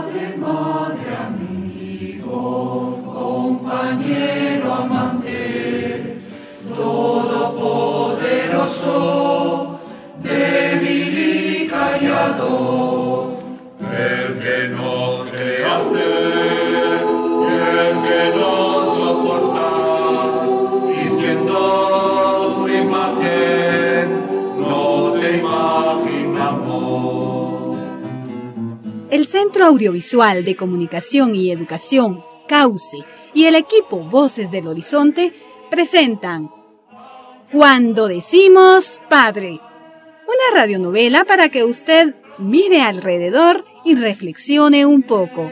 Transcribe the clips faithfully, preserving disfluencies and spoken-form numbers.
Padre, madre, amigo, compañero, amante, todopoderoso, débil y callado, el que nos crea usted y el que nos soporta, diciendo tu imagen, no te imaginamos. El Centro Audiovisual de Comunicación y Educación, CAUCE, y el equipo Voces del Horizonte presentan Cuando decimos Padre, una radionovela para que usted mire alrededor y reflexione un poco.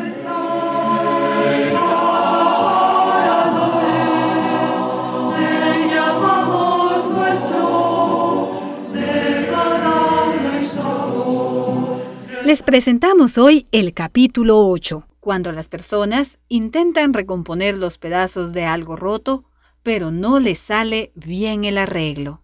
Les presentamos hoy el capítulo ocho, cuando las personas intentan recomponer los pedazos de algo roto, pero no les sale bien el arreglo.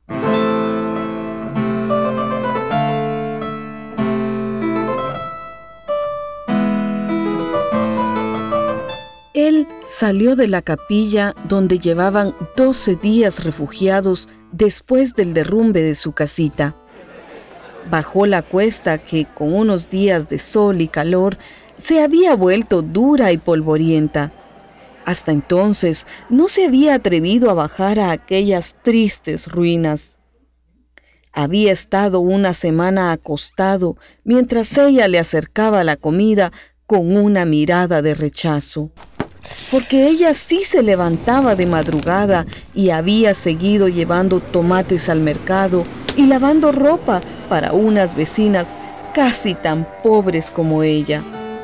Él salió de la capilla donde llevaban doce días refugiados después del derrumbe de su casita. Bajó la cuesta que, con unos días de sol y calor, se había vuelto dura y polvorienta. Hasta entonces no se había atrevido a bajar a aquellas tristes ruinas. Había estado una semana acostado mientras ella le acercaba la comida con una mirada de rechazo. Porque ella sí se levantaba de madrugada y había seguido llevando tomates al mercado y lavando ropa para unas vecinas casi tan pobres como ella.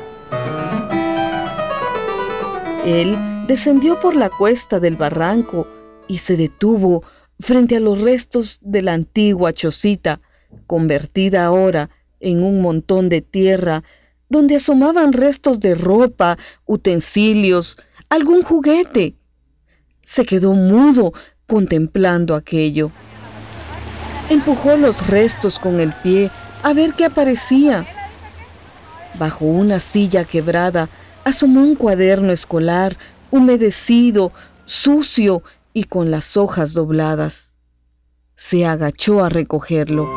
Él descendió por la cuesta del barranco y se detuvo frente a los restos de la antigua chocita, convertida ahora en un montón de tierra, donde asomaban restos de ropa, utensilios, algún juguete. Se quedó mudo contemplando aquello. Empujó los restos con el pie a ver qué aparecía. Bajo una silla quebrada asomó un cuaderno escolar, humedecido, sucio y con las hojas dobladas. Se agachó a recogerlo.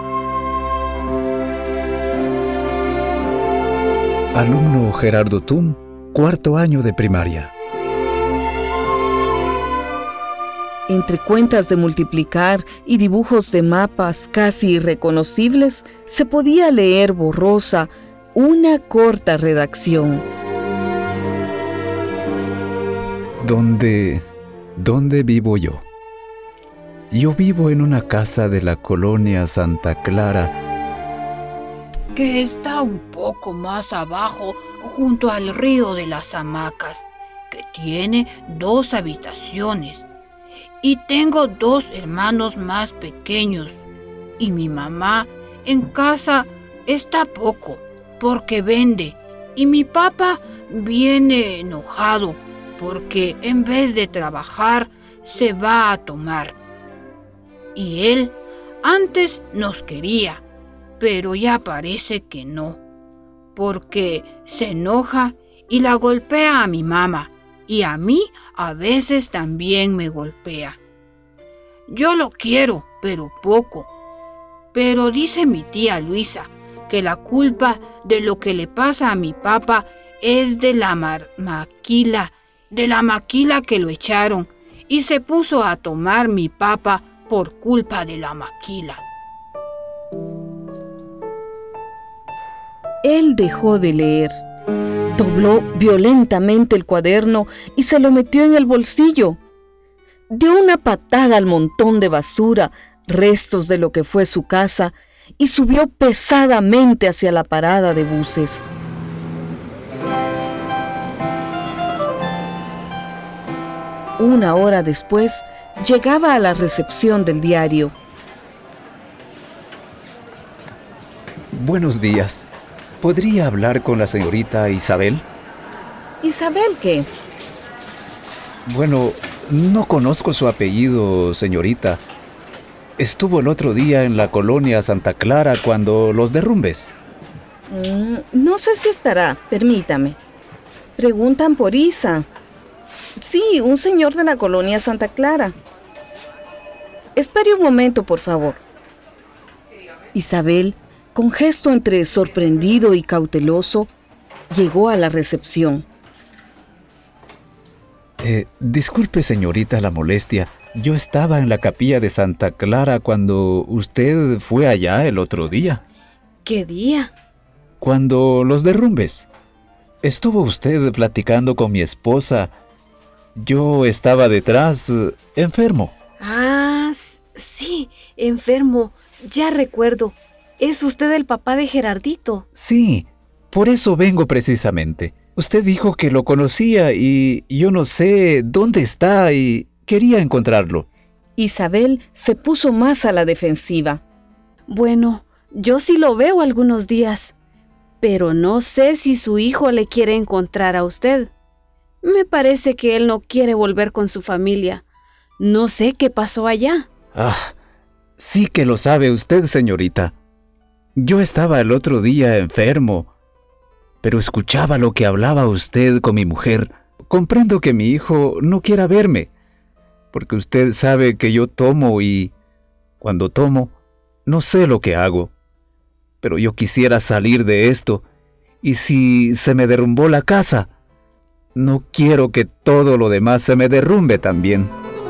Alumno Gerardo Tum, cuarto año de primaria. Entre cuentas de multiplicar y dibujos de mapas casi irreconocibles, se podía leer borrosa una corta redacción. ¿Dónde, dónde vivo yo? Yo vivo en una casa de la colonia Santa Clara, que está un poco más abajo, junto al río de las Hamacas, que tiene dos habitaciones. Y tengo dos hermanos más pequeños. Y mi mamá en casa está poco, porque vende. Y mi papá viene enojado, porque en vez de trabajar, se va a tomar. Y él antes nos quería, pero ya parece que no, porque se enoja y la golpea a mi mamá, y a mí a veces también me golpea. Yo lo quiero, pero poco. Pero dice mi tía Luisa que la culpa de lo que le pasa a mi papá es de la mar- maquila, de la maquila que lo echaron, y se puso a tomar mi papá por culpa de la maquila. Él dejó de leer, dobló violentamente el cuaderno y se lo metió en el bolsillo. Dio una patada al montón de basura, restos de lo que fue su casa, y subió pesadamente hacia la parada de buses. Una hora después, llegaba a la recepción del diario. Buenos días. ¿Podría hablar con la señorita Isabel? ¿Isabel qué? Bueno, no conozco su apellido, señorita. Estuvo el otro día en la colonia Santa Clara cuando los derrumbes. Mm, no sé si estará, permítame. Preguntan por Isa. Sí, un señor de la colonia Santa Clara. Espere un momento, por favor. Isabel, con gesto entre sorprendido y cauteloso, llegó a la recepción. Eh, disculpe, señorita, la molestia. Yo estaba en la capilla de Santa Clara cuando usted fue allá el otro día. ¿Qué día? Cuando los derrumbes. Estuvo usted platicando con mi esposa. Yo estaba detrás, eh, enfermo. Ah, sí, enfermo. Ya recuerdo. ¿Es usted el papá de Gerardito? Sí, por eso vengo precisamente. Usted dijo que lo conocía y yo no sé dónde está y quería encontrarlo. Isabel se puso más a la defensiva. Bueno, yo sí lo veo algunos días, pero no sé si su hijo le quiere encontrar a usted. Me parece que él no quiere volver con su familia. No sé qué pasó allá. Ah, sí que lo sabe usted, señorita. Yo estaba el otro día enfermo, pero escuchaba lo que hablaba usted con mi mujer. Comprendo que mi hijo no quiera verme, porque usted sabe que yo tomo y, cuando tomo, no sé lo que hago. Pero yo quisiera salir de esto, y si se me derrumbó la casa, no quiero que todo lo demás se me derrumbe también.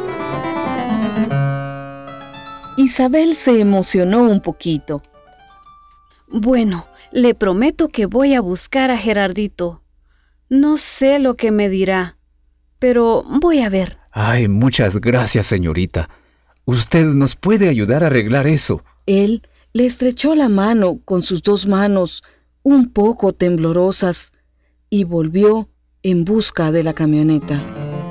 Isabel se emocionó un poquito. Bueno, le prometo que voy a buscar a Gerardito. No sé lo que me dirá, pero voy a ver. Ay, muchas gracias, señorita. Usted nos puede ayudar a arreglar eso. Él le estrechó la mano con sus dos manos un poco temblorosas y volvió en busca de la camioneta.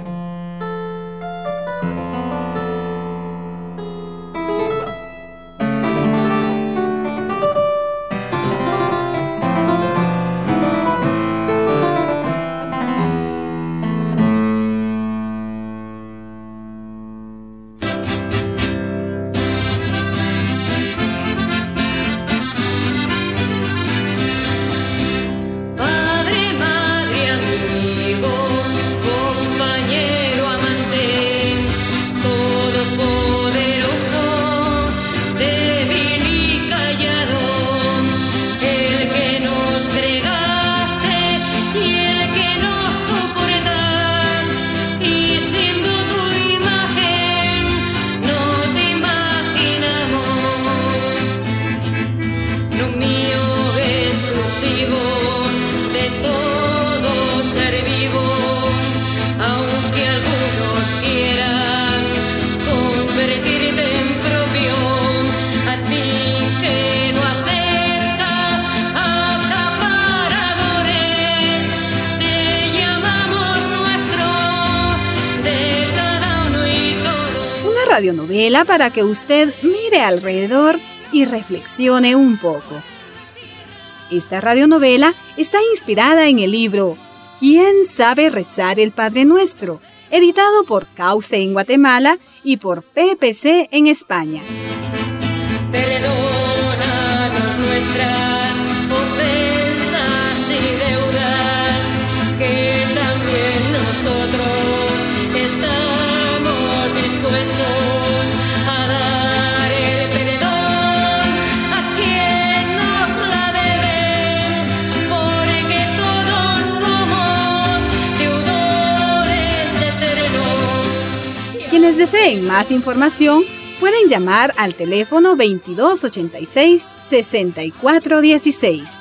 Radionovela para que usted mire alrededor y reflexione un poco. Esta radionovela está inspirada en el libro ¿Quién sabe rezar el Padre Nuestro?, editado por Cauce en Guatemala y por P P C en España. Perdónanos nuestras ofensas y deudas, que también nosotros estamos dispuestos a dar el perdón a quien nos la deben, porque todos somos deudores eternos. Quienes deseen más información pueden llamar al teléfono veintidós ochenta y seis, sesenta y cuatro dieciséis.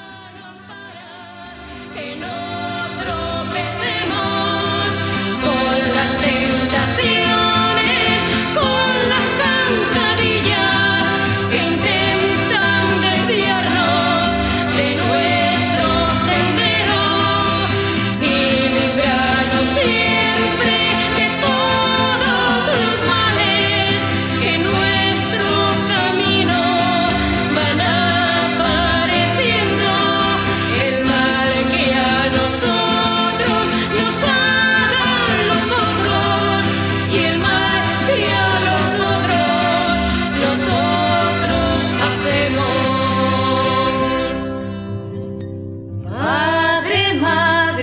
Que no tropecemos con las tentaciones, con las zancadillas que intentan desviarnos de nuestro sendero, y librarnos siempre de todos los males que en nuestro camino van apareciendo.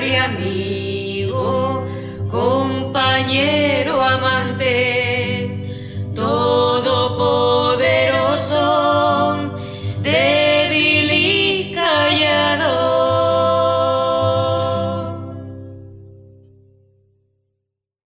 siempre amigo, compañero.